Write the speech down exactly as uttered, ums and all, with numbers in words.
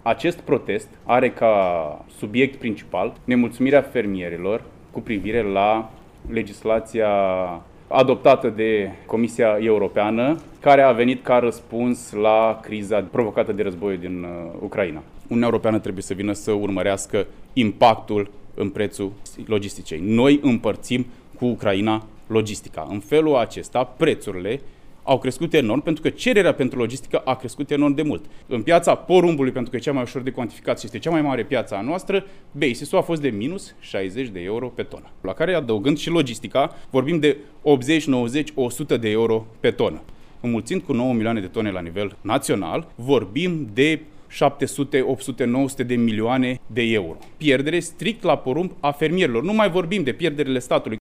Acest protest are ca subiect principal nemulțumirea fermierilor cu privire la legislația adoptată de Comisia Europeană, care a venit ca răspuns la criza provocată de războiul din Ucraina. Uniunea Europeană trebuie să vină să urmărească impactul în prețul logisticei. Noi împărțim cu Ucraina logistica. În felul acesta, prețurile au crescut enorm, pentru că cererea pentru logistică a crescut enorm de mult. În piața porumbului, pentru că e cea mai ușor de cuantificat și este cea mai mare piață a noastră, basisul a fost de minus șaizeci de euro pe tonă, la care adăugând și logistica, vorbim de optzeci, nouăzeci, o sută de euro pe tonă. Înmulțind cu nouă milioane de tone la nivel național, vorbim de șapte sute, opt sute, nouă sute de milioane de euro. Pierdere strict la porumb a fermierilor. Nu mai vorbim de pierderile statului.